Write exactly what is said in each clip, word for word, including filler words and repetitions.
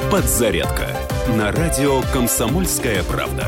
Подзарядка на радио «Комсомольская правда».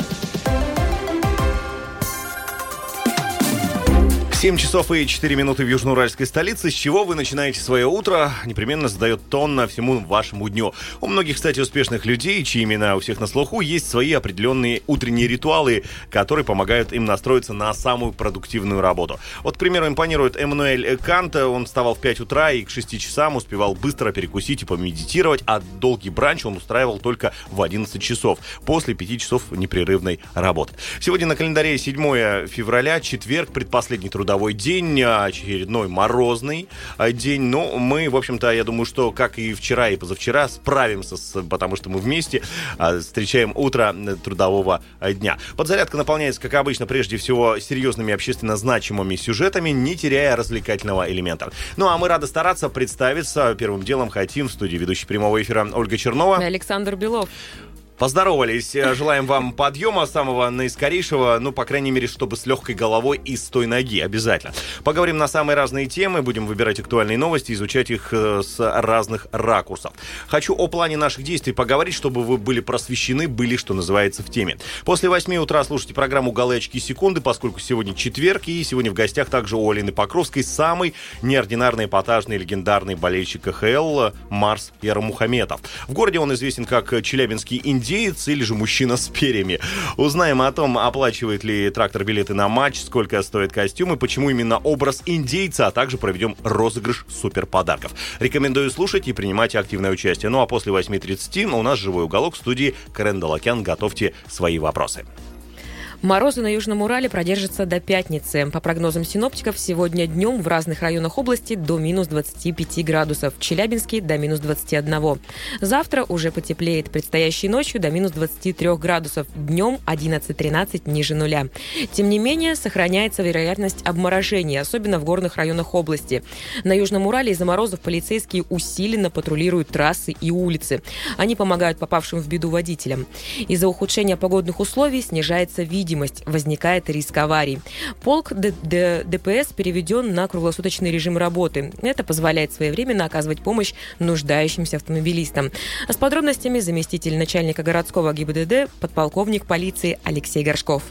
семь часов и четыре минуты в южноуральской столице. С чего вы начинаете свое утро, непременно задает тон на всему вашему дню. У многих, кстати, успешных людей, чьи имена у всех на слуху, есть свои определенные утренние ритуалы, которые помогают им настроиться на самую продуктивную работу. Вот, к примеру, импонирует Эммануэль Кант. Он вставал в пять утра и к шести часам успевал быстро перекусить и помедитировать, а долгий бранч он устраивал только в одиннадцать часов, после пяти часов непрерывной работы. Сегодня на календаре седьмое февраля, четверг, предпоследний трудовой день, очередной морозный день. Но мы, в общем-то, я думаю, что, как и вчера, и позавчера, справимся, с, потому что мы вместе встречаем утро трудового дня. Подзарядка наполняется, как обычно, прежде всего серьезными общественно значимыми сюжетами, не теряя развлекательного элемента. Ну, а мы рады стараться представиться. Первым делом хотим в студии ведущей прямого эфира Ольга Чернова. Александр Белов. Поздоровались. Желаем вам подъема самого наискорейшего, ну, по крайней мере, чтобы с легкой головой и с той ноги. Обязательно. Поговорим на самые разные темы, будем выбирать актуальные новости, изучать их с разных ракурсов. Хочу о плане наших действий поговорить, чтобы вы были просвещены, были, что называется, в теме. После восьми утра слушайте программу «Голые очки секунды», поскольку сегодня четверг, и сегодня в гостях также у Алины Покровской самый неординарный, эпатажный, легендарный болельщик ка ха эл Марс Ярмухаметов. В городе он известен как челябинский индейец или же мужчина с перьями. Узнаем о том, оплачивает ли трактор билеты на матч, сколько стоят костюмы, почему именно образ индейца, а также проведем розыгрыш суперподарков. Рекомендую слушать и принимать активное участие. Ну а после восьми тридцати у нас живой уголок в студии. Карен Далакян, готовьте свои вопросы. Морозы на Южном Урале продержатся до пятницы. По прогнозам синоптиков, сегодня днем в разных районах области до минус двадцати пяти градусов. В Челябинске до минус двадцати одного. Завтра уже потеплеет. Предстоящей ночью до минус двадцати трёх градусов. Днем одиннадцать-тринадцать ниже нуля. Тем не менее, сохраняется вероятность обморожения, особенно в горных районах области. На Южном Урале из-за морозов полицейские усиленно патрулируют трассы и улицы. Они помогают попавшим в беду водителям. Из-за ухудшения погодных условий снижается видимость. Возникает риск аварий. Полк Д- Д- ДПС переведен на круглосуточный режим работы. Это позволяет своевременно оказывать помощь нуждающимся автомобилистам. А с подробностями заместитель начальника городского гэ и бэ дэ дэ, подполковник полиции Алексей Горшков.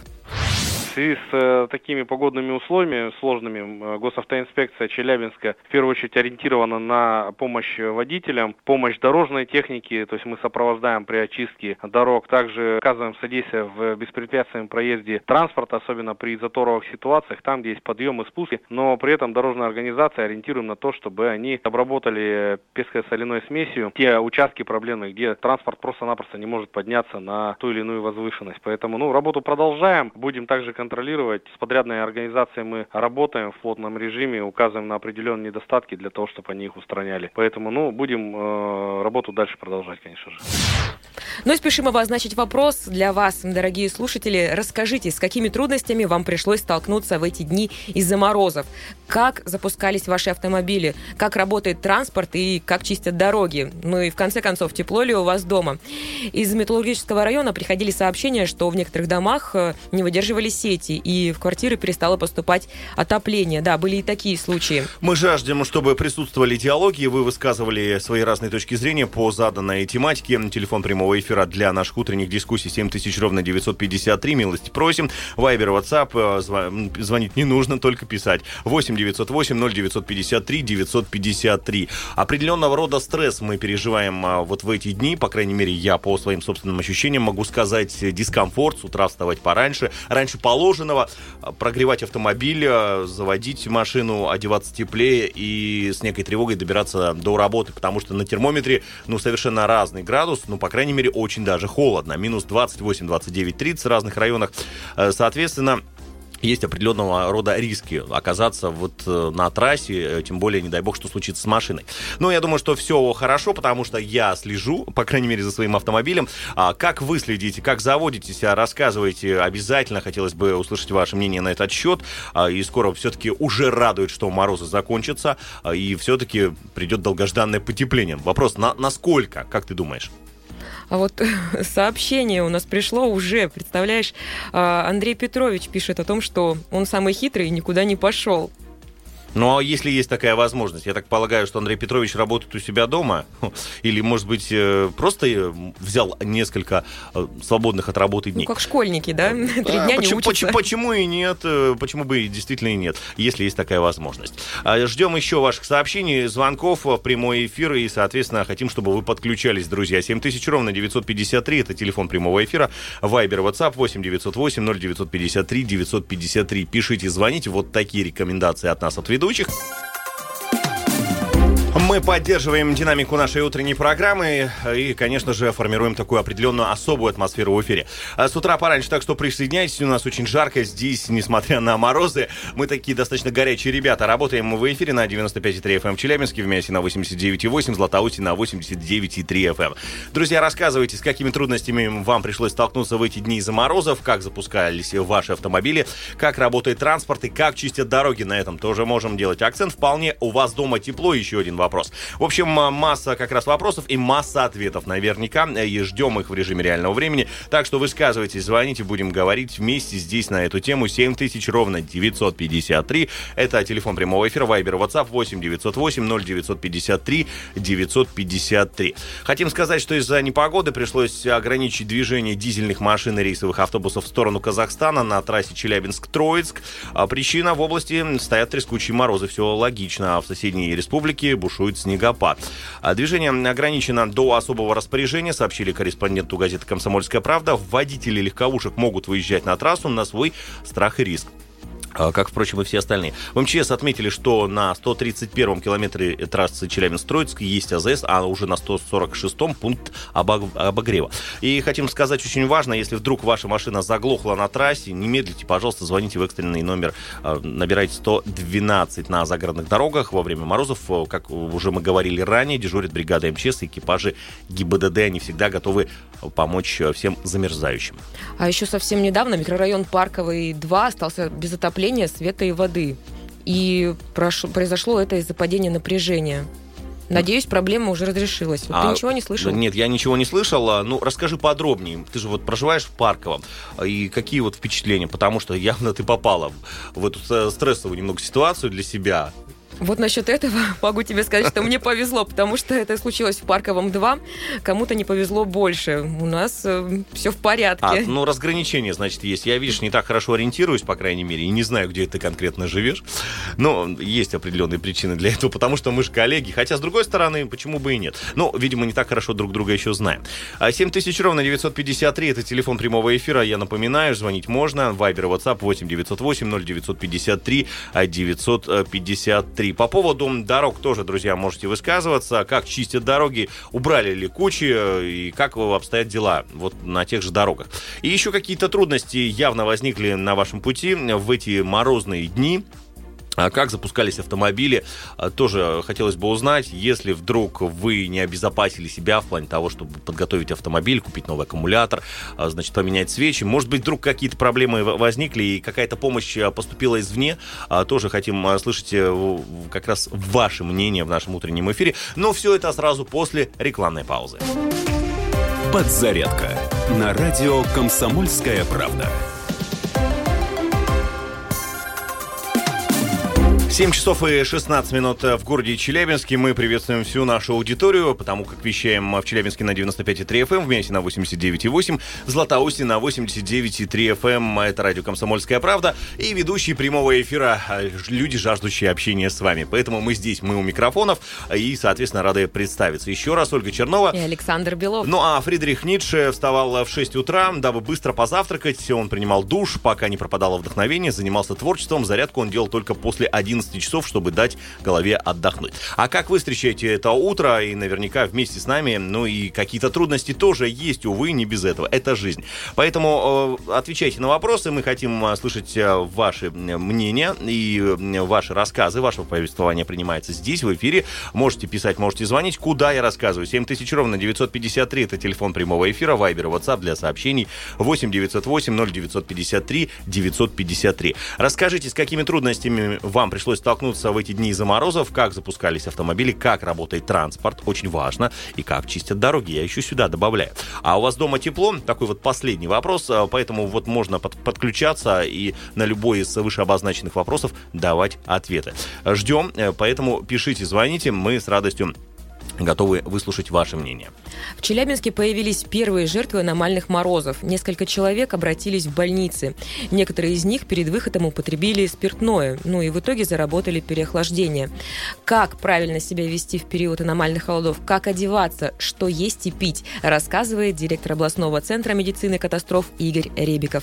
В связи с э, такими погодными условиями сложными, э, госавтоинспекция Челябинска в первую очередь ориентирована на помощь водителям, помощь дорожной технике, то есть мы сопровождаем при очистке дорог, также оказываем содействие в беспрепятственном проезде транспорта, особенно при заторовых ситуациях, там, где есть подъемы и спуски, но при этом дорожная организация ориентируем на то, чтобы они обработали песко-соляной смесью те участки проблемные, где транспорт просто-напросто не может подняться на ту или иную возвышенность. Поэтому, ну, работу продолжаем, будем также контролировать. С подрядной организацией мы работаем в плотном режиме, указываем на определенные недостатки для того, чтобы они их устраняли. Поэтому, ну, будем э, работу дальше продолжать, конечно же. Ну и спешим обозначить вопрос для вас, дорогие слушатели. Расскажите, с какими трудностями вам пришлось столкнуться в эти дни из-за морозов? Как запускались ваши автомобили? Как работает транспорт и как чистят дороги? Ну и в конце концов, тепло ли у вас дома? Из металлургического района приходили сообщения, что в некоторых домах не выдерживали сети, и в квартиры перестало поступать отопление. Да, были и такие случаи. Мы жаждем, чтобы присутствовали диалоги, вы высказывали свои разные точки зрения по заданной тематике. Телефон прямого эфира для наших утренних дискуссий семь тысяч ровно девятьсот пятьдесят три. Милости просим. Вайбер, ватсап, зв... звонить не нужно, только писать. восемь девятьсот восемь ноль девятьсот пятьдесят три девятьсот пятьдесят три. Определенного рода стресс мы переживаем вот в эти дни. По крайней мере, я по своим собственным ощущениям могу сказать, дискомфорт, с утра вставать пораньше. Раньше положенного, прогревать автомобиль, заводить машину, одеваться теплее и с некой тревогой добираться до работы, потому что на термометре, ну, совершенно разный градус, ну, по крайней мере, очень даже холодно. Минус двадцать восемь, двадцать девять, тридцать в разных районах. Соответственно, есть определенного рода риски оказаться вот на трассе, тем более, не дай бог, что случится с машиной. Но я думаю, что все хорошо, потому что я слежу, по крайней мере, за своим автомобилем. А как вы следите, как заводитесь, рассказывайте. Обязательно хотелось бы услышать ваше мнение на этот счет. И скоро все-таки уже радует, что морозы закончатся, и все-таки придет долгожданное потепление. Вопрос, на, насколько, как ты думаешь? А вот сообщение у нас пришло уже, представляешь, Андрей Петрович пишет о том, что он самый хитрый и никуда не пошел. Ну, а если есть такая возможность, я так полагаю, что Андрей Петрович работает у себя дома, или, может быть, просто взял несколько свободных от работы дней. Ну, как школьники, да? Три да, дня почему, не учатся. Почему, почему и нет? Почему бы действительно и нет, если есть такая возможность. Ждем еще ваших сообщений, звонков в прямой эфир, и, соответственно, хотим, чтобы вы подключались, друзья. семь тысяч ровно девятьсот пятьдесят три, это телефон прямого эфира. Вайбер, WhatsApp восемь девятьсот восемь ноль девятьсот пятьдесят три девятьсот пятьдесят три. Пишите, звоните. Вот такие рекомендации от нас, от ведущих. Мы поддерживаем динамику нашей утренней программы и, конечно же, формируем такую определенную особую атмосферу в эфире. С утра пораньше, так что присоединяйтесь, у нас очень жарко здесь, несмотря на морозы. Мы такие достаточно горячие ребята. Работаем мы в эфире на девяносто пять и три эф эм в Челябинске, в Миасе на восемьдесят девять и восемь, Златоусте на восемьдесят девять и три эф эм. Друзья, рассказывайте, с какими трудностями вам пришлось столкнуться в эти дни из-за морозов, как запускались ваши автомобили, как работает транспорт и как чистят дороги. На этом тоже можем делать акцент. Вполне у вас дома тепло, еще один вопрос. В общем, масса как раз вопросов и масса ответов наверняка. И ждем их в режиме реального времени. Так что высказывайтесь, звоните, будем говорить вместе здесь на эту тему. семь тысяч ровно девятьсот пятьдесят три. Это телефон прямого эфира. Вайбер, WhatsApp восемь девятьсот восемь ноль девятьсот пятьдесят три девятьсот пятьдесят три. Хотим сказать, что из-за непогоды пришлось ограничить движение дизельных машин и рейсовых автобусов в сторону Казахстана на трассе Челябинск-Троицк. Причина: в области стоят трескучие морозы. Все логично. А в соседней республике бушует снегопад. Движение ограничено до особого распоряжения, сообщили корреспонденту газеты «Комсомольская правда». Водители легковушек могут выезжать на трассу на свой страх и риск, как, впрочем, и все остальные. В эм че эс отметили, что на сто тридцать первом километре трассы Челябинск-Троицк есть а зэ эс, а уже на сто сорок шестом пункт обогрева. И хотим сказать, очень важно, если вдруг ваша машина заглохла на трассе, не медлите, пожалуйста, звоните в экстренный номер, набирайте сто двенадцать на загородных дорогах. Во время морозов, как уже мы говорили ранее, дежурит бригада эм че эс и экипажи гэ и бэ дэ дэ. Они всегда готовы помочь всем замерзающим. А еще совсем недавно микрорайон Парковый два остался без отопления, света и воды. И прошло, произошло это из-за падения напряжения. Надеюсь, проблема уже разрешилась. Вот а, ты ничего не слышал? Нет, я ничего не слышал. Ну, расскажи подробнее. Ты же вот проживаешь в Парковом. И какие вот впечатления? Потому что явно ты попала в эту стрессовую немного ситуацию для себя. Вот насчет этого могу тебе сказать, что мне повезло, потому что это случилось в Парковом два. Кому-то не повезло больше. У нас э, все в порядке. А, ну, разграничение, значит, есть. Я, видишь, не так хорошо ориентируюсь, по крайней мере, и не знаю, где ты конкретно живешь. Но есть определенные причины для этого, потому что мы же коллеги. Хотя, с другой стороны, почему бы и нет? Ну, видимо, не так хорошо друг друга еще знаем. семь тысяч ровно девятьсот пятьдесят три, это телефон прямого эфира. Я напоминаю, звонить можно. Вайбер, WhatsApp восемь девятьсот восемь ноль девятьсот пятьдесят три девятьсот пятьдесят три. По поводу дорог тоже, друзья, можете высказываться. Как чистят дороги, убрали ли кучи и как обстоят дела вот на тех же дорогах. И еще какие-то трудности явно возникли на вашем пути в эти морозные дни. Как запускались автомобили, тоже хотелось бы узнать. Если вдруг вы не обезопасили себя в плане того, чтобы подготовить автомобиль, купить новый аккумулятор, значит, поменять свечи, может быть, вдруг какие-то проблемы возникли и какая-то помощь поступила извне, тоже хотим слышать как раз ваше мнение в нашем утреннем эфире. Но все это сразу после рекламной паузы. Подзарядка на радио «Комсомольская правда». семь часов и шестнадцать минут в городе Челябинске. Мы приветствуем всю нашу аудиторию, потому как вещаем в Челябинске на девяносто пять и три эф эм, в Миасе на восемьдесят девять и восемь, в Златоусте на восемьдесят девять и три эф эм. Это радио «Комсомольская правда» и ведущие прямого эфира, люди, жаждущие общения с вами. Поэтому мы здесь, мы у микрофонов и, соответственно, рады представиться. Еще раз Ольга Чернова. И Александр Белов. Ну а Фридрих Ницше вставал в шесть утра, дабы быстро позавтракать. Он принимал душ, пока не пропадало вдохновение, занимался творчеством. Зарядку он делал только после одиннадцати часов, чтобы дать голове отдохнуть. А как вы встречаете это утро? И наверняка вместе с нами, ну и какие-то трудности тоже есть, увы, не без этого. Это жизнь. Поэтому э, отвечайте на вопросы. Мы хотим э, слышать э, ваши мнения и э, ваши рассказы. Ваше повествование принимается здесь, в эфире. Можете писать, можете звонить. Куда я рассказываю? семь тысяч ровно девятьсот пятьдесят три. Это телефон прямого эфира. Вайбер, WhatsApp для сообщений восемь девятьсот восемь ноль девятьсот пятьдесят три девятьсот пятьдесят три. Расскажите, с какими трудностями вам пришлось пришлось столкнуться в эти дни из-за морозов, как запускались автомобили, как работает транспорт, очень важно, и как чистят дороги, я еще сюда добавляю. А у вас дома тепло? Такой вот последний вопрос, поэтому вот можно под, подключаться и на любой из вышеобозначенных вопросов давать ответы. Ждем, поэтому пишите, звоните, мы с радостью готовы выслушать ваше мнение. В Челябинске появились первые жертвы аномальных морозов. Несколько человек обратились в больницы. Некоторые из них перед выходом употребили спиртное, ну и в итоге заработали переохлаждение. Как правильно себя вести в период аномальных холодов, как одеваться, что есть и пить, рассказывает директор областного центра медицины катастроф Игорь Ребиков.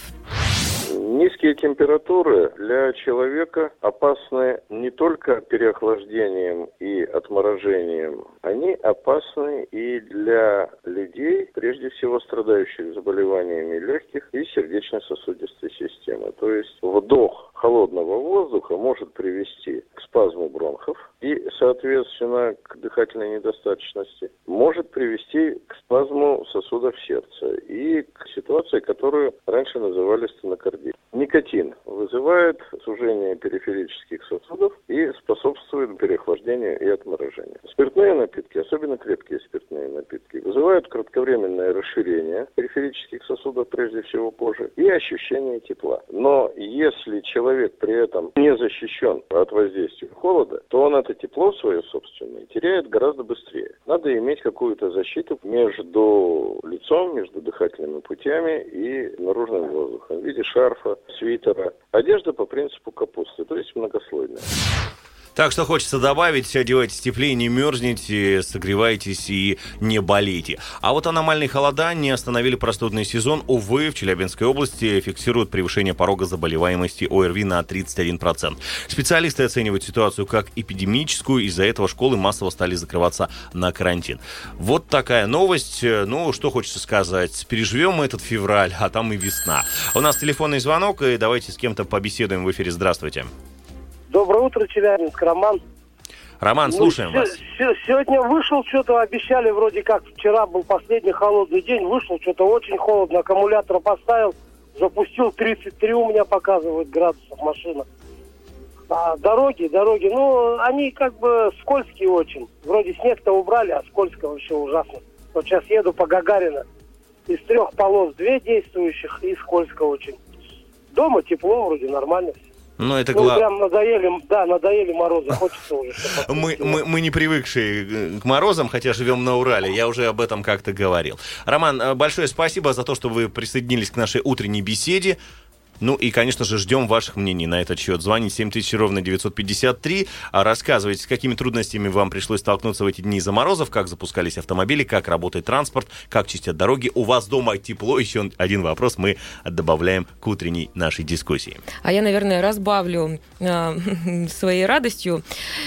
Низкие температуры для человека опасны не только переохлаждением и отморожением, они опасны и для людей, прежде всего страдающих заболеваниями легких и сердечно-сосудистой системы. То есть вдох холодного воздуха может привести к спазму бронхов и, соответственно, к дыхательной недостаточности, может привести к спазму сосудов сердца и к ситуации, которую раньше называли стенокардией. Никотин вызывает сужение периферических сосудов и способствует переохлаждению и отморожению. Спиртные напитки, особенно крепкие спиртные напитки, вызывают кратковременное расширение периферических сосудов, прежде всего кожи, и ощущение тепла. Но если человек при этом не защищен от воздействия холода, то он это тепло свое собственное теряет гораздо быстрее. Надо иметь какую-то защиту между лицом, между дыхательными путями и наружным воздухом в виде шарфа, свитера. Одежда по принципу капусты, то есть многослойная. Так что хочется добавить, одевайтесь теплее, не мерзните, согревайтесь и не болейте. А вот аномальные холода не остановили простудный сезон. Увы, в Челябинской области фиксируют превышение порога заболеваемости ОРВИ на тридцать один процент. Специалисты оценивают ситуацию как эпидемическую, из-за этого школы массово стали закрываться на карантин. Вот такая новость. Ну, что хочется сказать, переживем мы этот февраль, а там и весна. У нас телефонный звонок, и давайте с кем-то побеседуем в эфире. Здравствуйте. Доброе утро, Челябинск, Роман. Роман, слушаем ну, вас. Сегодня вышел, что-то обещали, вроде как вчера был последний холодный день, вышел, что-то очень холодно, аккумулятор поставил, запустил тридцать три, у меня показывает градусов машина. А дороги, дороги, ну, они как бы скользкие очень. Вроде снег-то убрали, а скользко вообще ужасно. Вот сейчас еду по Гагарина, из трех полос две действующих и скользко очень. Дома тепло, вроде нормально все. Ну, это ну, главное. Прям надоели, да, надоели морозы, хочется уже. Мы, мы, мы не привыкшие к морозам, хотя живем на Урале, я уже об этом как-то говорил. Роман, большое спасибо за то, что вы присоединились к нашей утренней беседе. Ну и, конечно же, ждем ваших мнений на этот счет. Звоните семь тысяч ровно девятьсот пятьдесят три, рассказывайте, с какими трудностями вам пришлось столкнуться в эти дни из-за морозов, как запускались автомобили, как работает транспорт, как чистят дороги. У вас дома тепло? Еще один вопрос мы добавляем к утренней нашей дискуссии. А я, наверное, разбавлю э, своей радостью.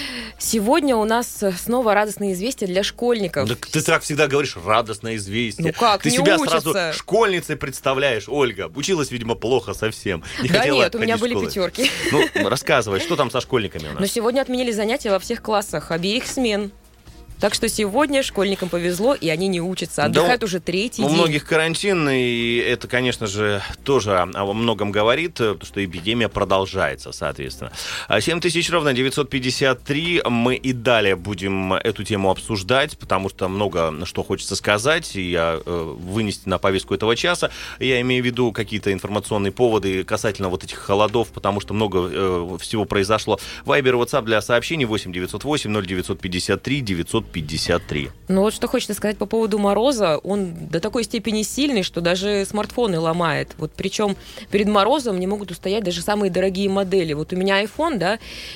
Сегодня у нас снова радостные известия для школьников. Да ты так всегда говоришь, радостное известие. Ну как, ты не себя учатся. Сразу школьницей представляешь, Ольга. Училась, видимо, плохо совсем. Не да хотела нет, у меня были школы. пятерки. Ну, рассказывай, что там со школьниками у нас? Но сегодня отменили занятия во всех классах, обеих смен. Так что сегодня школьникам повезло, и они не учатся. Отдыхают да, уже третий у день. У многих карантин, и это, конечно же, тоже о многом говорит, потому что эпидемия продолжается, соответственно. семь тысяч ровно девятьсот пятьдесят три. Мы и далее будем эту тему обсуждать, потому что много что хочется сказать и э, вынести на повестку этого часа. Я имею в виду какие-то информационные поводы касательно вот этих холодов, потому что много э, всего произошло. Вайбер, WhatsApp для сообщений восемь девятьсот восемь ноль девятьсот пятьдесят три девятьсот пятьдесят три. Ну вот что хочется сказать по поводу мороза. Он до такой степени сильный, что даже смартфоны ломает. Вот причем перед морозом не могут устоять даже самые дорогие модели. Вот у меня iPhone, да,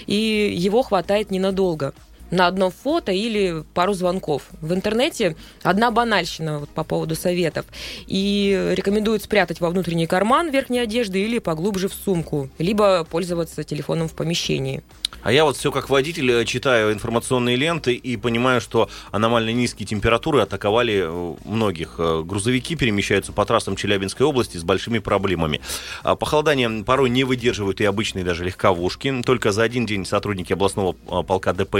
и его хватает ненадолго. На одно фото или пару звонков. В интернете одна банальщина вот, по поводу советов. И рекомендуют спрятать во внутренний карман верхней одежды или поглубже в сумку. Либо пользоваться телефоном в помещении. А я вот все как водитель читаю информационные ленты и понимаю, что аномально низкие температуры атаковали многих. Грузовики перемещаются по трассам Челябинской области с большими проблемами. Похолодание порой не выдерживают и обычные даже легковушки. Только за один день сотрудники областного полка ДПС помогли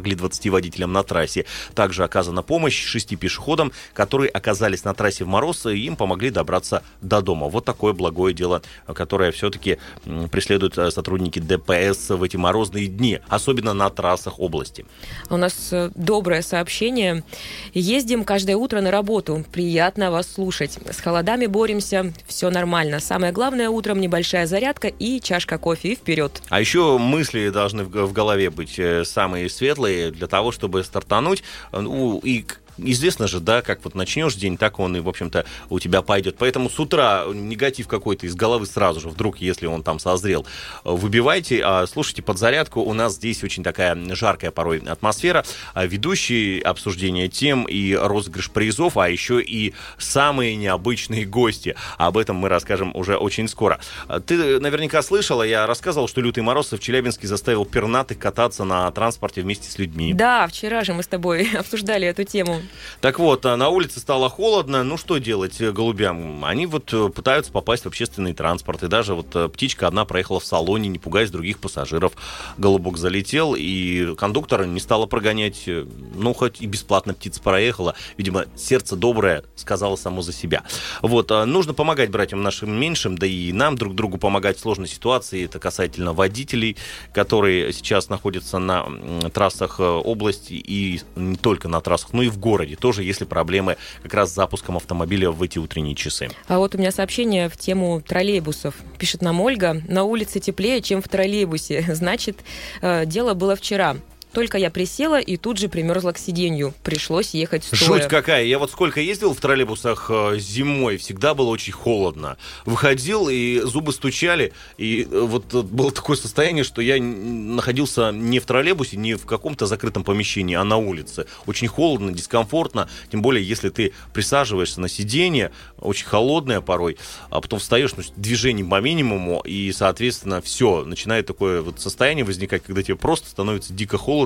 помогли двадцати водителям на трассе. Также оказана помощь шести пешеходам, которые оказались на трассе в мороз, и им помогли добраться до дома. Вот такое благое дело, которое все-таки преследуют сотрудники ДПС в эти морозные дни, особенно на трассах области. У нас доброе сообщение. Ездим каждое утро на работу. Приятно вас слушать. С холодами боремся. Все нормально. Самое главное, утром небольшая зарядка и чашка кофе, и вперед. А еще мысли должны в голове быть самые светлые для того, чтобы стартануть. Ну, и известно же, да, как вот начнешь день, так он и, в общем-то, у тебя пойдет. Поэтому с утра негатив какой-то из головы сразу же, вдруг, если он там созрел, выбивайте, а слушайте подзарядку. У нас здесь очень такая жаркая порой атмосфера. Ведущие, обсуждение тем и розыгрыш призов, а еще и самые необычные гости. Об этом мы расскажем уже очень скоро. Ты наверняка слышала, я рассказывал, что лютый мороз в Челябинске заставил пернатых кататься на транспорте вместе с людьми. Да, вчера же мы с тобой обсуждали эту тему. Так вот, на улице стало холодно, ну что делать голубям? Они вот пытаются попасть в общественный транспорт, и даже вот птичка одна проехала в салоне, не пугаясь других пассажиров. Голубок залетел, и кондуктор не стала прогонять, ну хоть и бесплатно птица проехала, видимо, сердце доброе сказало само за себя. Вот, нужно помогать братьям нашим меньшим, да и нам друг другу помогать в сложной ситуации, это касательно водителей, которые сейчас находятся на трассах области, и не только на трассах, но и в городе. городе тоже, если проблемы как раз с запуском автомобиля в эти утренние часы. А вот у меня сообщение в тему троллейбусов. Пишет нам Ольга: на улице теплее, чем в троллейбусе. Значит, дело было вчера. Только я присела и тут же примерзла к сиденью. Пришлось ехать стоя. Жуть какая. Я вот сколько ездил в троллейбусах зимой, всегда было очень холодно. Выходил, и зубы стучали. И вот было такое состояние, что я находился не в троллейбусе, не в каком-то закрытом помещении, а на улице. Очень холодно, дискомфортно. Тем более, если ты присаживаешься на сиденье, очень холодное порой, а потом встаешь, ну, движений по минимуму, и, соответственно, все. Начинает такое вот состояние возникать, когда тебе просто становится дико холодно,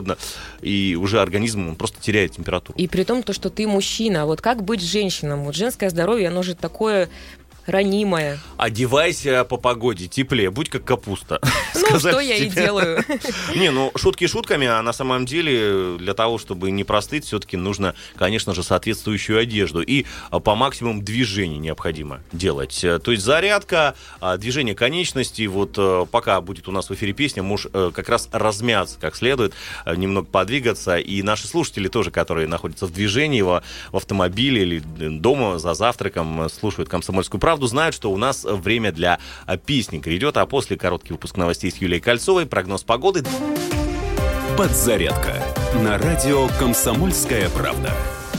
и уже организм он просто теряет температуру. И при том, то, что ты мужчина, вот как быть женщинам? Вот женское здоровье, оно же такое ранимое. Одевайся по погоде, теплее, будь как капуста. Ну, что я и делаю. Не, ну, шутки шутками, а на самом деле для того, чтобы не простыть, все-таки нужно, конечно же, соответствующую одежду. И по максимуму движений необходимо делать. То есть зарядка, движение конечностей. Вот пока будет у нас в эфире песня, можешь как раз размяться как следует, немного подвигаться. И наши слушатели тоже, которые находятся в движении, в автомобиле или дома за завтраком, слушают «Комсомольскую правду», знают, что у нас время для песни грядет, а после короткий выпуск новостей с Юлией Кольцовой, прогноз погоды. Подзарядка на радио «Комсомольская правда».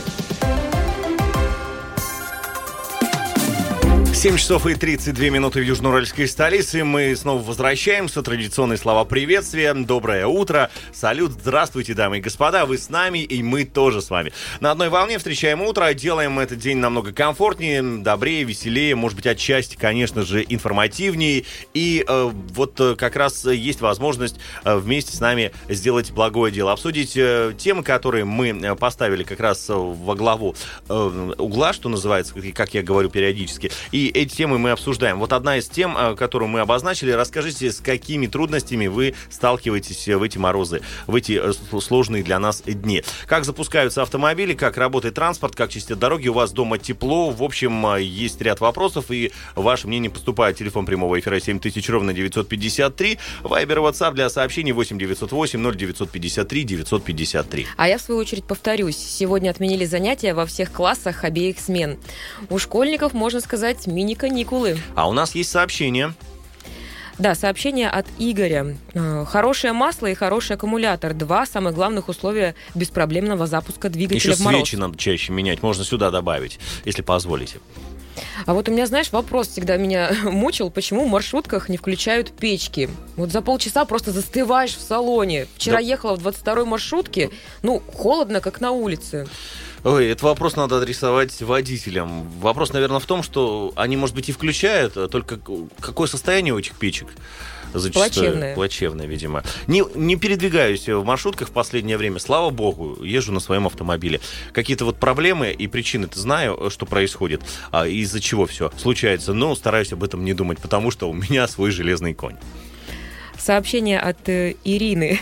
семь часов и тридцать две минуты в южноуральской столице. Мы снова возвращаемся. Традиционные слова приветствия. Доброе утро. Салют. Здравствуйте, дамы и господа. Вы с нами, и мы тоже с вами. На одной волне встречаем утро. Делаем этот день намного комфортнее, добрее, веселее. Может быть, отчасти, конечно же, информативнее. И э, вот э, как раз есть возможность э, вместе с нами сделать благое дело. Обсудить э, темы, которые мы поставили как раз во главу э, угла, что называется, как я говорю периодически. И эти темы мы обсуждаем. Вот одна из тем, которую мы обозначили. Расскажите, с какими трудностями вы сталкиваетесь в эти морозы, в эти сложные для нас дни. Как запускаются автомобили, как работает транспорт, как чистят дороги, у вас дома тепло. В общем, есть ряд вопросов, и ваше мнение поступает. Телефон прямого эфира семь тысяч ровно девятьсот пятьдесят три. Вайбер, WhatsApp для сообщений восемь девятьсот восемь ноль девятьсот пятьдесят три девятьсот пятьдесят три. А я, в свою очередь, повторюсь. Сегодня отменили занятия во всех классах обеих смен. У школьников, можно сказать, мини-каникулы. А у нас есть сообщение. Да, сообщение от Игоря. Хорошее масло и хороший аккумулятор. Два самых главных условия беспроблемного запуска двигателя Еще в мороз. свечи надо чаще менять. Можно сюда добавить, если позволите. А вот у меня, знаешь, вопрос всегда меня мучил, почему в маршрутках не включают печки. Вот за полчаса просто застываешь в салоне. Вчера да. ехала в двадцать второй маршрутке, ну, холодно, как на улице. Ой, этот вопрос надо адресовать водителям. Вопрос, наверное, в том, что они, может быть, и включают, только какое состояние у этих печек? Зачастую. Плачевное. Плачевное, видимо. Не, не передвигаюсь в маршрутках в последнее время. Слава богу, езжу на своем автомобиле. Какие-то вот проблемы и причины-то знаю, что происходит, а из-за чего все случается. Но стараюсь об этом не думать, потому что у меня свой железный конь. Сообщение от э, Ирины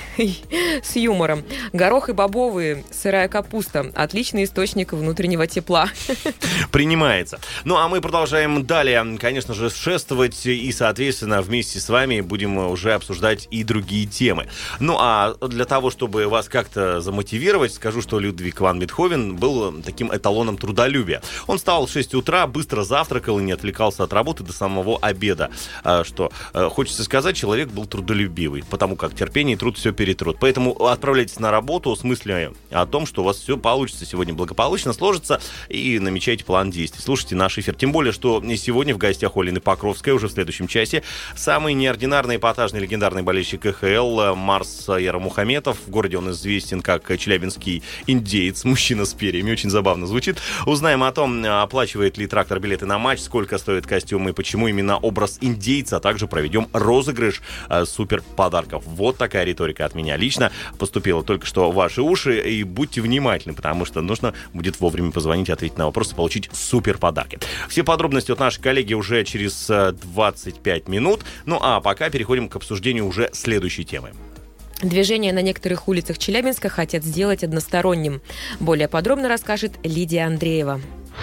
с юмором. Горох и бобовые, сырая капуста. Отличный источник внутреннего тепла. Принимается. Ну, а мы продолжаем далее, конечно же, шествовать и, соответственно, вместе с вами будем уже обсуждать и другие темы. Ну, а для того, чтобы вас как-то замотивировать, скажу, что Людвиг ван Бетховен был таким эталоном трудолюбия. Он встал в шесть утра, быстро завтракал и не отвлекался от работы до самого обеда. Что, хочется сказать, человек был трудолюбивый, потому как терпение и труд все перетрут. Поэтому отправляйтесь на работу с мыслью о том, что у вас все получится сегодня благополучно, сложится, и намечайте план действий. Слушайте наш эфир. Тем более, что сегодня в гостях у Лины Покровской уже в следующем часе самый неординарный, эпатажный, легендарный болельщик ка ха эл Марс Яромухаметов. В городе он известен как челябинский индеец, мужчина с перьями. Очень забавно звучит. Узнаем о том, оплачивает ли трактор билеты на матч, сколько стоит костюм и почему именно образ индейца, а также проведем розыгрыш э, супер подарков. Вот такая риторика от меня лично поступила только что в ваши уши. И будьте внимательны, потому что нужно будет вовремя позвонить, ответить на вопросы, получить супер подарки. Все подробности от наших коллеги уже через двадцать пять минут. Ну а пока переходим к обсуждению уже следующей темы. Движение на некоторых улицах Челябинска хотят сделать односторонним. Более подробно расскажет Лидия Андреева.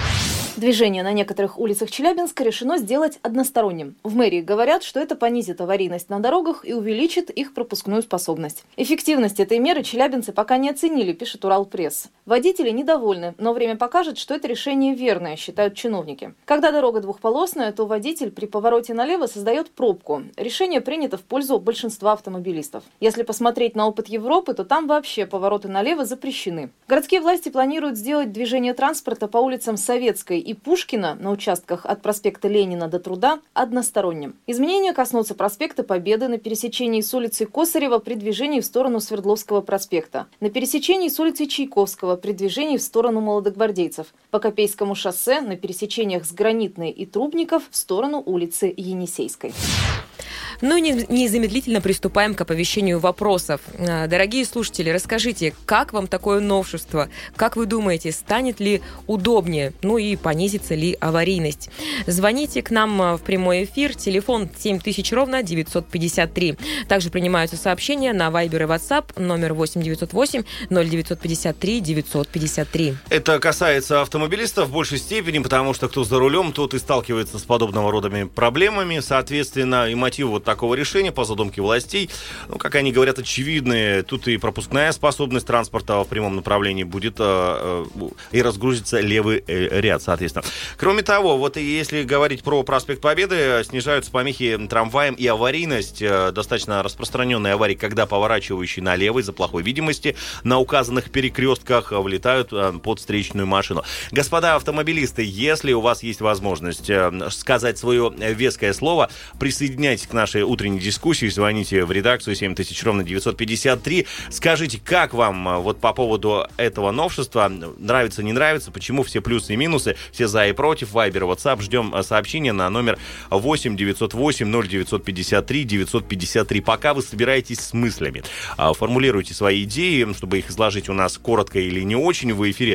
Движение на некоторых улицах Челябинска решено сделать односторонним. В мэрии говорят, что это понизит аварийность на дорогах и увеличит их пропускную способность. Эффективность этой меры челябинцы пока не оценили, пишет Уралпресс. Водители недовольны, но время покажет, что это решение верное, считают чиновники. Когда дорога двухполосная, то водитель при повороте налево создает пробку. Решение принято в пользу большинства автомобилистов. Если посмотреть на опыт Европы, то там вообще повороты налево запрещены. Городские власти планируют сделать движение транспорта по улицам Советской и Пушкина на участках от проспекта Ленина до Труда односторонним. Изменения коснутся проспекта Победы на пересечении с улицей Косарева при движении в сторону Свердловского проспекта, на пересечении с улицей Чайковского при движении в сторону Молодогвардейцев, по Копейскому шоссе на пересечениях с Гранитной и Трубников в сторону улицы Енисейской. Ну и незамедлительно приступаем к оповещению вопросов. Дорогие слушатели, расскажите, как вам такое новшество? Как вы думаете, станет ли удобнее? Ну и понизится ли аварийность? Звоните к нам в прямой эфир. Телефон семь тысяч ровно девятьсот пятьдесят три. Также принимаются сообщения на Viber и WhatsApp номер восемь девятьсот восемь ноль девятьсот пятьдесят три девятьсот пятьдесят три. Это касается автомобилистов в большей степени, потому что кто за рулем, тот и сталкивается с подобного рода проблемами. Соответственно, и мотив вот такого решения по задумке властей, ну, как они говорят, очевидные. Тут и пропускная способность транспорта в прямом направлении будет, э, э, и разгрузится левый э, ряд, соответственно. Кроме того, вот если говорить про проспект Победы, снижаются помехи трамваем и аварийность. Э, достаточно распространенные аварии, когда поворачивающие налево из-за плохой видимости на указанных перекрестках влетают э, под встречную машину. Господа автомобилисты, если у вас есть возможность э, сказать свое веское слово, присоединяйтесь к нашей утренней дискуссии, звоните в редакцию семь тысяч ровно девятьсот пятьдесят три. Скажите, как вам вот по поводу этого новшества? Нравится, не нравится? Почему все плюсы и минусы? Все за и против? Вайбер, WhatsApp. Ждем сообщения на номер восемь девятьсот восемь ноль девятьсот пятьдесят три девятьсот пятьдесят три. Пока вы собираетесь с мыслями, формулируйте свои идеи, чтобы их изложить у нас коротко или не очень в эфире.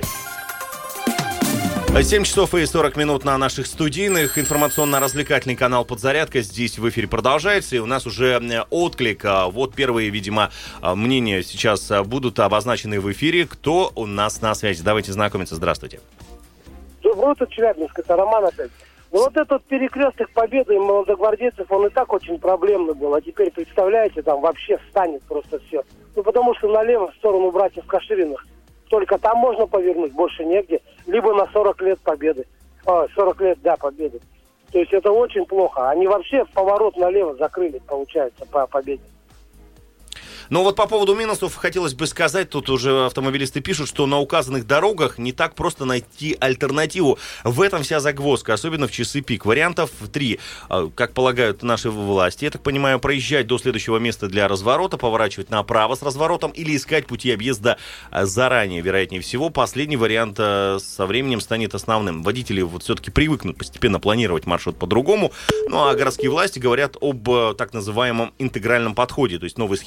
семь часов и сорок минут на наших студийных. Информационно-развлекательный канал «Подзарядка» здесь в эфире продолжается. И у нас уже отклик. Вот первые, видимо, мнения сейчас будут обозначены в эфире. Кто у нас на связи? Давайте знакомиться. Здравствуйте. Доброе утро, Челябинск. Это Роман опять. Ну вот этот перекресток Победы и Молодогвардейцев, он и так очень проблемный был. А теперь, представляете, там вообще встанет просто все. Ну потому что налево, в сторону братьев Кашириных, только там можно повернуть, больше негде. Либо на сорок лет Победы. О, сорок лет, да, Победы. То есть это очень плохо. Они вообще поворот налево закрыли, получается, по Победе. Ну вот по поводу минусов хотелось бы сказать, тут уже автомобилисты пишут, что на указанных дорогах не так просто найти альтернативу. В этом вся загвоздка, особенно в часы пик. Вариантов три, как полагают наши власти. Я так понимаю, проезжать до следующего места для разворота, поворачивать направо с разворотом или искать пути объезда заранее. Вероятнее всего, последний вариант со временем станет основным. Водители вот все-таки привыкнут постепенно планировать маршрут по-другому. Ну а городские власти говорят об так называемом интегральном подходе, то есть новой схемы движения,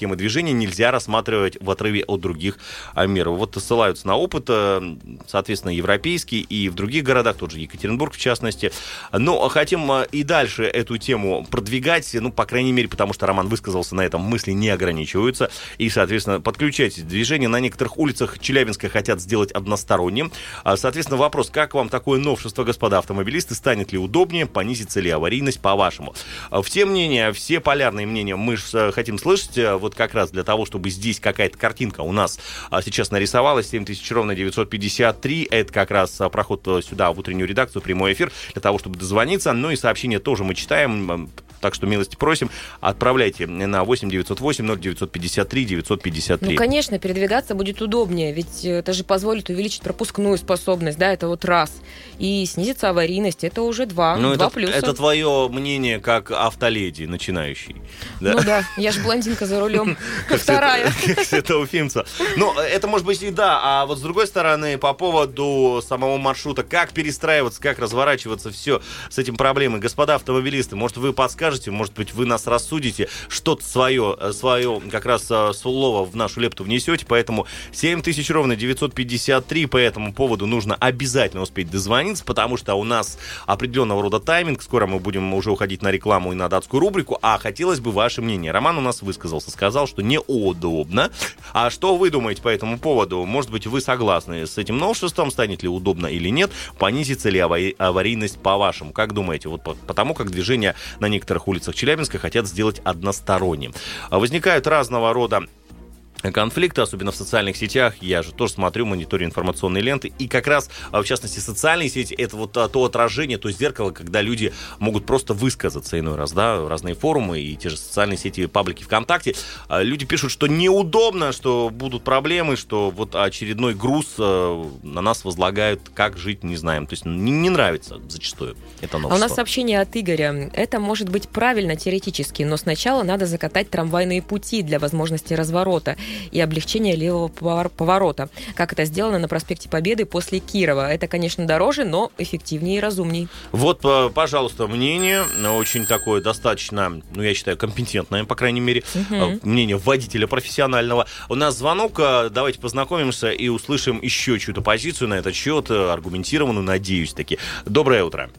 движения нельзя рассматривать в отрыве от других мер. Вот ссылаются на опыт, соответственно, европейский и в других городах, тот же Екатеринбург в частности. Но хотим и дальше эту тему продвигать, ну, по крайней мере, потому что Роман высказался на этом, мысли не ограничиваются. И, соответственно, подключайте движение. На некоторых улицах Челябинска хотят сделать односторонним. Соответственно, вопрос, как вам такое новшество, господа автомобилисты, станет ли удобнее, понизится ли аварийность, по-вашему? Все мнения, все полярные мнения мы хотим слышать, вот как раз для того, чтобы здесь какая-то картинка у нас сейчас нарисовалась. семь тысяч ровно девятьсот пятьдесят три, это как раз проход сюда, в утреннюю редакцию, прямой эфир, для того, чтобы дозвониться. Ну и сообщения тоже мы читаем, так что милости просим, отправляйте на восемь девятьсот восемь ноль девятьсот пятьдесят три девятьсот пятьдесят три. Ну, конечно, передвигаться будет удобнее, ведь это же позволит увеличить пропускную способность, да, это вот раз. И снизится аварийность, это уже два, ну, два это, плюса. Это твое мнение как автоледи начинающий. Да? Ну да, я же блондинка за рулем, вторая. Как это уфимца. Ну, это может быть и да, а вот с другой стороны, по поводу самого маршрута, как перестраиваться, как разворачиваться, все с этим проблемой. Господа автомобилисты, может, вы подскажете, может быть, вы нас рассудите, что-то свое, свое как раз слово в нашу лепту внесете, поэтому семь тысяч ровно девятьсот пятьдесят три, по этому поводу нужно обязательно успеть дозвониться, потому что у нас определенного рода тайминг, скоро мы будем уже уходить на рекламу и на датскую рубрику, а хотелось бы ваше мнение. Роман у нас высказался, сказал, что неудобно. А что вы думаете по этому поводу? Может быть, вы согласны с этим новшеством, станет ли удобно или нет, понизится ли аварийность по-вашему? Как думаете? Вот потому как движение на некоторых улицах Челябинска хотят сделать односторонним. Возникают разного рода конфликты, особенно в социальных сетях. Я же тоже смотрю, мониторю информационные ленты. И как раз, в частности, социальные сети — это вот то отражение, то зеркало, когда люди могут просто высказаться иной раз, да, разные форумы и те же социальные сети, паблики ВКонтакте. Люди пишут, что неудобно, что будут проблемы, что вот очередной груз на нас возлагают, как жить, не знаем. То есть не, не нравится зачастую это новшество. А у нас сообщение от Игоря. Это может быть правильно теоретически, но сначала надо закатать трамвайные пути для возможности разворота и облегчения левого поворота. Как это сделано на проспекте Победы после Кирова. Это, конечно, дороже, но эффективнее и разумней. Вот, пожалуйста, мнение. Очень такое достаточно, ну, я считаю, компетентное, по крайней мере. Угу. Мнение водителя профессионального. У нас звонок. Давайте познакомимся и услышим еще чью-то позицию на этот счет, аргументированную, надеюсь, таки. Доброе утро.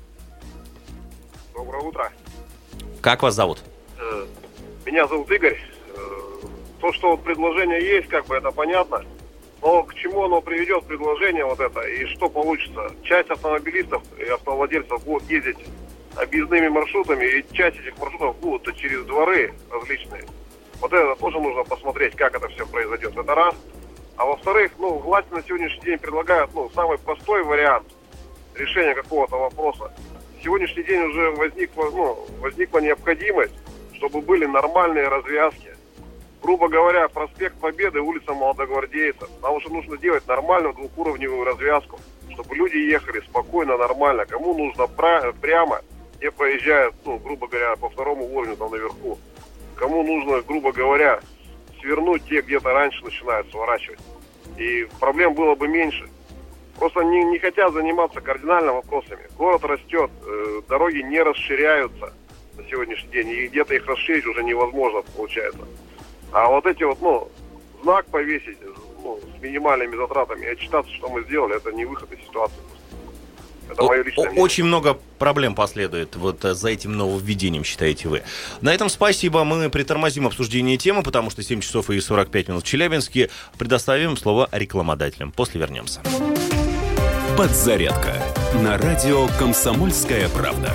Доброе утро. Как вас зовут? Меня зовут Игорь. То, что вот предложение есть, как бы это понятно, но к чему оно приведет, предложение вот это, и что получится? Часть автомобилистов и автовладельцев будут ездить объездными маршрутами, и часть этих маршрутов будут через дворы различные. Вот это тоже нужно посмотреть, как это все произойдет. Это раз. А во-вторых, ну, власти на сегодняшний день предлагают, ну, самый простой вариант решения какого-то вопроса. В сегодняшний день уже возникла, ну, возникла необходимость, чтобы были нормальные развязки. Грубо говоря, проспект Победы, улица Молодогвардейцев. Потому что нужно делать нормальную двухуровневую развязку, чтобы люди ехали спокойно, нормально. Кому нужно пра- прямо, не проезжают, ну, грубо говоря, по второму уровню там наверху. Кому нужно, грубо говоря, свернуть, те где-то раньше начинают сворачивать. И проблем было бы меньше. Просто не, не хотят заниматься кардинально вопросами. Город растет, э, дороги не расширяются на сегодняшний день. И где-то их расширить уже невозможно получается. А вот эти вот, ну, знак повесить, ну, с минимальными затратами и отчитаться, что мы сделали, это не выход из ситуации. Это мое личное мнение. Очень много проблем последует вот за этим нововведением, считаете вы. На этом спасибо. Мы притормозим обсуждение темы, потому что семь часов и сорок пять минут в Челябинске. Предоставим слово рекламодателям. После вернемся. Подзарядка на радио «Комсомольская правда».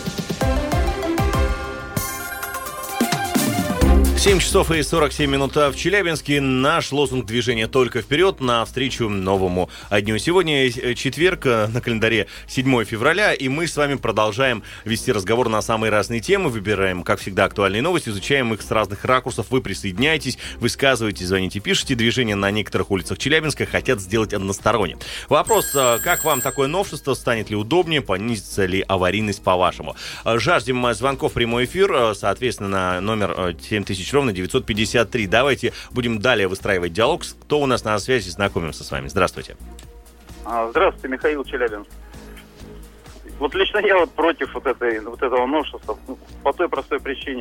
семь часов и сорок семь минут в Челябинске. Наш лозунг движения «Только вперед» навстречу новому дню. Сегодня четверг, на календаре седьмое февраля, и мы с вами продолжаем вести разговор на самые разные темы. Выбираем, как всегда, актуальные новости, изучаем их с разных ракурсов. Вы присоединяйтесь, высказывайтесь, звоните, пишите. Движение на некоторых улицах Челябинска хотят сделать односторонним. Вопрос, как вам такое новшество? Станет ли удобнее? Понизится ли аварийность по-вашему? Жаждем звонков в прямой эфир, соответственно, на номер семь тысяч ровно девятьсот пятьдесят три. Давайте будем далее выстраивать диалог. Кто у нас на связи? Знакомимся с вами. Здравствуйте. Здравствуйте, Михаил, Челябинск. Вот лично я вот против вот, этой, вот этого новшества по той простой причине.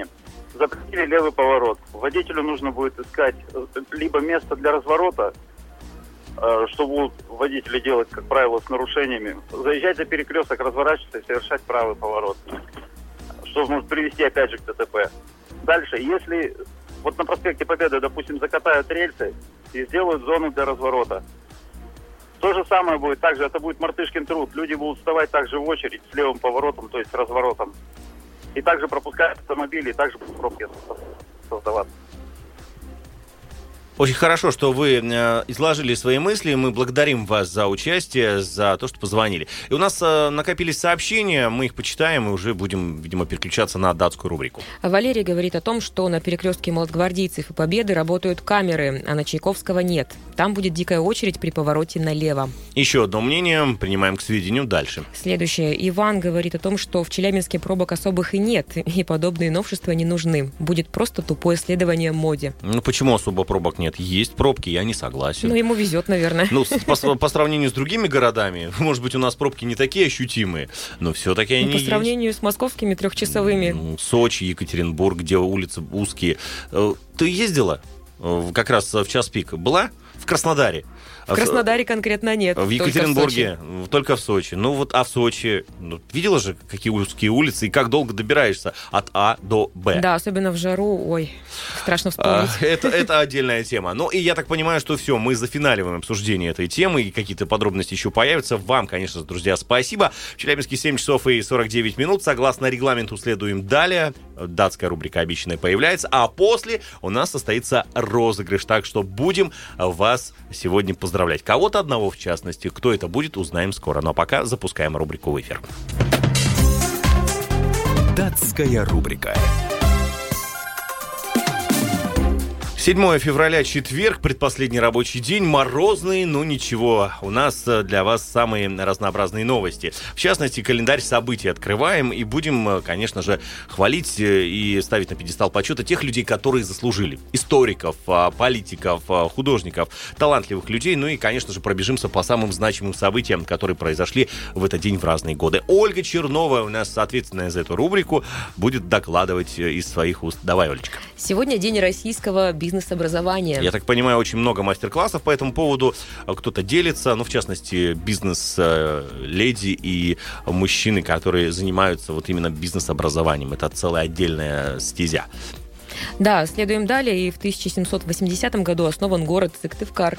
запретили левый поворот. Водителю нужно будет искать либо место для разворота, что будут водители делать, как правило, с нарушениями. Заезжать за перекресток, разворачиваться и совершать правый поворот. Что может привести, опять же, к ДТП. Дальше, если вот на проспекте Победы, допустим, закатают рельсы и сделают зону для разворота, то же самое будет, также это будет мартышкин труд. Люди будут вставать также в очередь с левым поворотом, то есть разворотом. И также пропускать автомобили, и также будут пробки создаваться. Очень хорошо, что вы э, изложили свои мысли. Мы благодарим вас за участие, за то, что позвонили. И у нас э, накопились сообщения, мы их почитаем и уже будем, видимо, переключаться на датскую рубрику. Валерий говорит о том, что на перекрестке Молодогвардейцев и Победы работают камеры, а на Чайковского нет. Там будет дикая очередь при повороте налево. Еще одно мнение принимаем к сведению дальше. Следующее. Иван говорит о том, что в Челябинске пробок особых и нет, и подобные новшества не нужны. Будет просто тупое следование моде. Ну почему особо пробок нет? Есть пробки, я не согласен. Ну, ему везет, наверное. Ну, по, по сравнению с другими городами, может быть, у нас пробки не такие ощутимые, но все-таки они ну, по есть. сравнению с московскими трехчасовыми. Ну, Сочи, Екатеринбург, где улицы узкие. Ты ездила как раз в час пик? Была в Краснодаре? В Краснодаре конкретно нет. В Екатеринбурге, только в, только в Сочи. Ну вот, а в Сочи, ну, видела же, какие узкие улицы и как долго добираешься от А до Б. Да, особенно в жару, ой, страшно вспомнить. А, это, это отдельная тема. Ну и я так понимаю, что все, мы зафиналиваем обсуждение этой темы, и какие-то подробности еще появятся. Вам, конечно, друзья, спасибо. В Челябинске семь часов и сорок девять минут. Согласно регламенту следуем далее. Датская рубрика обещанная появляется, а после у нас состоится розыгрыш. Так что будем вас сегодня поздравлять. Кого-то одного, в частности. Кто это будет, узнаем скоро. Ну а пока запускаем рубрику в эфир. Датская рубрика. седьмое февраля, четверг, предпоследний рабочий день, морозный, но ничего, у нас для вас самые разнообразные новости. В частности, календарь событий открываем и будем, конечно же, хвалить и ставить на пьедестал почета тех людей, которые заслужили. Историков, политиков, художников, талантливых людей, ну и, конечно же, пробежимся по самым значимым событиям, которые произошли в этот день в разные годы. Ольга Чернова, у нас ответственная за эту рубрику, будет докладывать из своих уст. Давай, Олечка. Сегодня день российского бизнеса. Бизнес-образования. Я так понимаю, очень много мастер-классов по этому поводу. Кто-то делится, ну, в частности, бизнес-леди и мужчины, которые занимаются вот именно бизнес-образованием. Это целая отдельная стезя. Да, следуем далее. И в тысяча семьсот восьмидесятом году основан город Сыктывкар.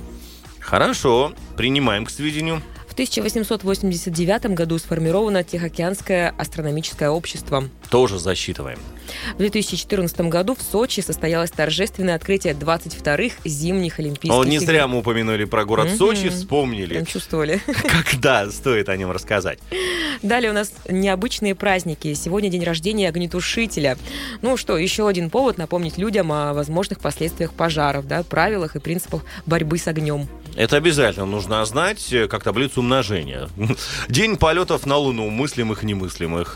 Хорошо, принимаем к сведению. В тысяча восемьсот восемьдесят девятом году сформировано Тихоокеанское астрономическое общество. Тоже засчитываем. В две тысячи четырнадцатом году в Сочи состоялось торжественное открытие двадцать вторых зимних Олимпийских игр. О, не зря мы упомянули про город mm-hmm. Сочи, вспомнили. Прям чувствовали. Когда стоит о нем рассказать. Далее у нас необычные праздники. Сегодня день рождения огнетушителя. Ну что, еще один повод напомнить людям о возможных последствиях пожаров, да, правилах и принципах борьбы с огнем. Это обязательно нужно знать, как таблицу умножения. День полетов на Луну, мыслимых и немыслимых.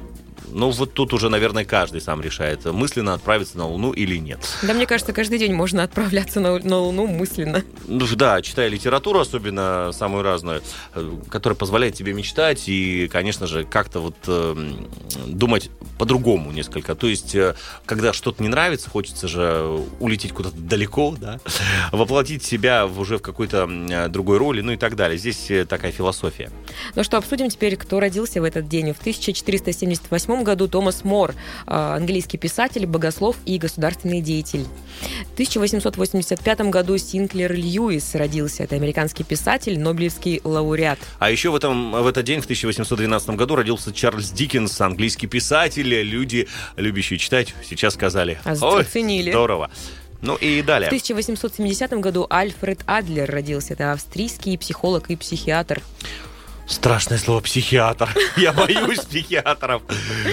Ну, вот тут уже, наверное, каждый сам решает, мысленно отправиться на Луну или нет. Да, мне кажется, каждый день можно отправляться на, на Луну мысленно. Ну, да, читая литературу, особенно самую разную, которая позволяет тебе мечтать и, конечно же, как-то вот э, думать по-другому несколько. То есть, э, когда что-то не нравится, хочется же улететь куда-то далеко, да, воплотить себя уже в какой-то э, другой роли, ну и так далее. Здесь э, такая философия. Ну что, обсудим теперь, кто родился в этот день. В тысяча четыреста семьдесят восьмом году Томас Мор, английский писатель, богослов и государственный деятель. В тысяча восемьсот восемьдесят пятом году Синклер Льюис родился. Это американский писатель, нобелевский лауреат. А еще в, этом, в этот день, в тысяча восемьсот двенадцатом году, родился Чарльз Диккенс, английский писатель. Люди, любящие читать, сейчас сказали. Ой, оценили. Здорово. Ну и далее. В тысяча восемьсот семидесятом году Альфред Адлер родился. Это австрийский психолог и психиатр. Страшное слово «психиатр». Я боюсь психиатров.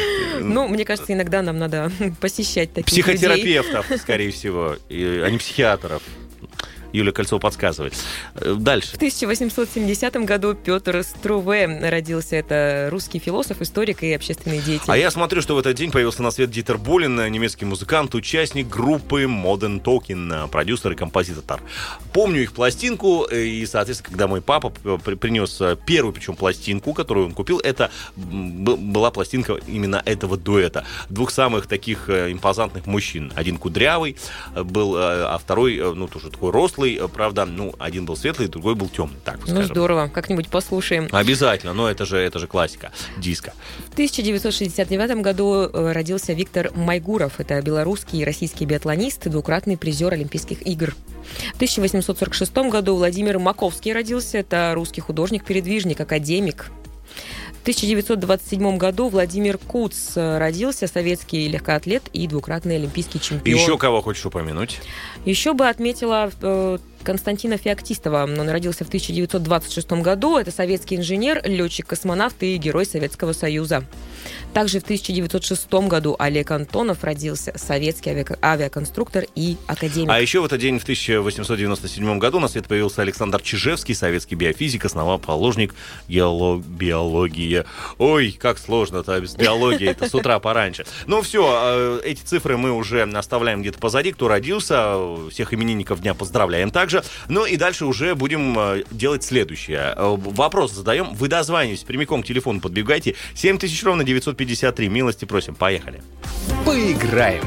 Ну, мне кажется, иногда нам надо посещать таких людей. Психотерапевтов, скорее всего, а не психиатров. Юлия Кольцова подсказывает. Дальше. В тысяча восемьсот семидесятом году Петр Струве родился. Это русский философ, историк и общественный деятель. А я смотрю, что в этот день появился на свет Дитер Болин, немецкий музыкант, участник группы Modern Talking, продюсер и композитор. Помню их пластинку, и, соответственно, когда мой папа принес первую, причем пластинку, которую он купил, это была пластинка именно этого дуэта. Двух самых таких импозантных мужчин. Один кудрявый был, а второй, ну, тоже такой рослый, правда, ну, один был светлый, другой был темный. Так, ну, здорово, как-нибудь послушаем. Обязательно, но это же, это же классика, диско. В тысяча девятьсот шестьдесят девятом году родился Виктор Майгуров. Это белорусский и российский биатлонист, двукратный призер Олимпийских игр. В тысяча восемьсот сорок шестом году Владимир Маковский родился. Это русский художник-передвижник, академик. В тысяча девятьсот двадцать седьмом году Владимир Куц родился, советский легкоатлет и двукратный олимпийский чемпион. Еще кого хочешь упомянуть? Еще бы отметила э, Константина Феоктистова. Он родился в тысяча девятьсот двадцать шестом году. Это советский инженер, летчик-космонавт и герой Советского Союза. Также в тысяча девятьсот шестом году Олег Антонов родился, советский ави- авиаконструктор и академик. А еще в этот день, в тысяча восемьсот девяносто седьмом году, на свет появился Александр Чижевский, советский биофизик, основоположник геолог- биологии. Ой, как сложно-то без биологии, это с утра пораньше. Ну все, эти цифры мы уже оставляем где-то позади. Кто родился, всех именинников дня поздравляем также. Ну и дальше уже будем делать следующее. Вопрос задаем. Вы дозвонитесь прямиком к телефону, подбегайте. семь тысяч ровно девятьсот пятьдесят три. Милости просим. Поехали. Поиграем.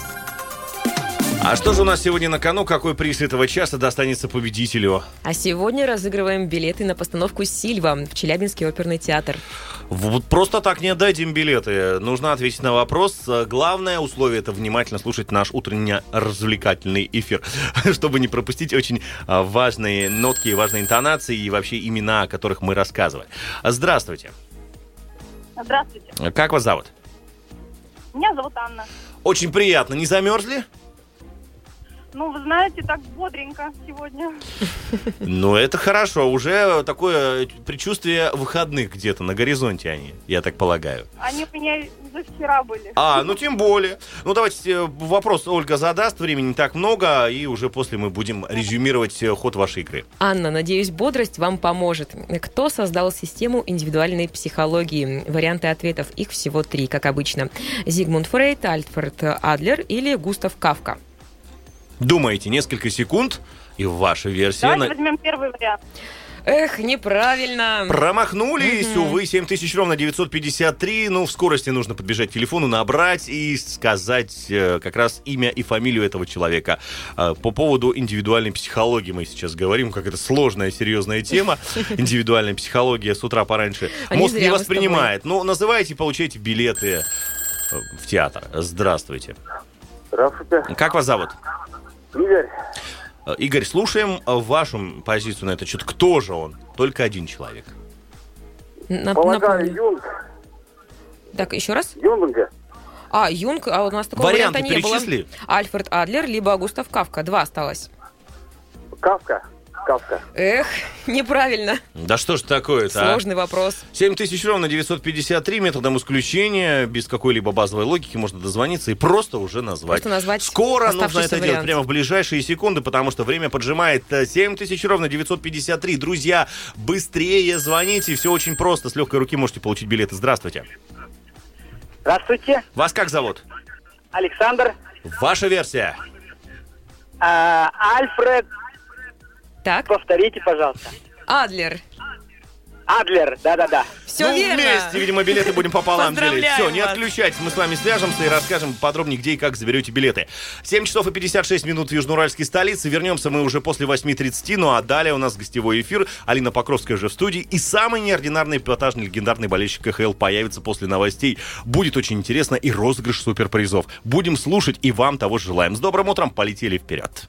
А что же у нас сегодня на кону? Какой приз этого часа достанется победителю? А сегодня разыгрываем билеты на постановку «Сильва» в Челябинский оперный театр. Вот просто так не отдадим билеты. Нужно ответить на вопрос. Главное условие — это внимательно слушать наш утренний развлекательный эфир, чтобы не пропустить очень важные нотки, важные интонации и вообще имена, о которых мы рассказываем. Здравствуйте. Здравствуйте. Как вас зовут? Меня зовут Анна. Очень приятно. Не замерзли? Ну, вы знаете, так бодренько сегодня. Ну, это хорошо. Уже такое предчувствие выходных где-то на горизонте они, я так полагаю. Они у меня за вчера были. А, ну тем более. Ну, давайте вопрос Ольга задаст. Времени не так много, и уже после мы будем резюмировать ход вашей игры. Анна, надеюсь, бодрость вам поможет. Кто создал систему индивидуальной психологии? Варианты ответов, их всего три, как обычно. Зигмунд Фрейд, Альфред Адлер или Густав Кафка? Думаете несколько секунд, и ваша версия... Давайте возьмем первый вариант. Эх, неправильно. Промахнулись, Mm-hmm. увы, семь тысяч ровно девятьсот пятьдесят три. Ну, в скорости нужно подбежать к телефону, набрать и сказать э, как раз имя и фамилию этого человека. Э, по поводу индивидуальной психологии мы сейчас говорим, как это сложная, серьезная тема. Индивидуальная психология с утра пораньше. Мозг не воспринимает. Ну, называйте и получайте билеты в театр. Здравствуйте. Здравствуйте. Как вас зовут? Игорь. Игорь, слушаем вашу позицию на этот счет. Кто же он? Только один человек. На- Полагаю, напомню. Юнг. Так, еще раз? Юнга. А, Юнг, а у нас такого Варианты варианта не перечисли. было. Альфред Адлер, либо Густав Кафка. Два осталось. Кафка. Кафка. Эх, неправильно. Да что ж такое-то, а? Сложный вопрос. семь тысяч ровно девятьсот пятьдесят три. Методом исключения, без какой-либо базовой логики можно дозвониться и просто уже назвать. Просто назвать Скоро нужно оставшийся это вариант. делать прямо в ближайшие секунды, потому что время поджимает. семь тысяч ровно девятьсот пятьдесят три. Друзья, быстрее звоните. Все очень просто. С легкой руки можете получить билеты. Здравствуйте. Здравствуйте. Вас как зовут? Александр. Ваша версия. А, Альфред. Так. Повторите, пожалуйста. Адлер. Адлер, да-да-да. Все ну, верно. вместе, видимо, билеты будем пополам делить. Все, не вас. отключайтесь, мы с вами свяжемся и расскажем подробнее, где и как заберете билеты. семь часов и пятьдесят шесть минут в южноуральской столице. Вернемся мы уже после восемь тридцать, ну а далее у нас гостевой эфир. Алина Покровская уже в студии. И самый неординарный, эпатажный, легендарный болельщик ка ха эл появится после новостей. Будет очень интересно и розыгрыш суперпризов. Будем слушать и вам того же желаем. С добрым утром, полетели вперед.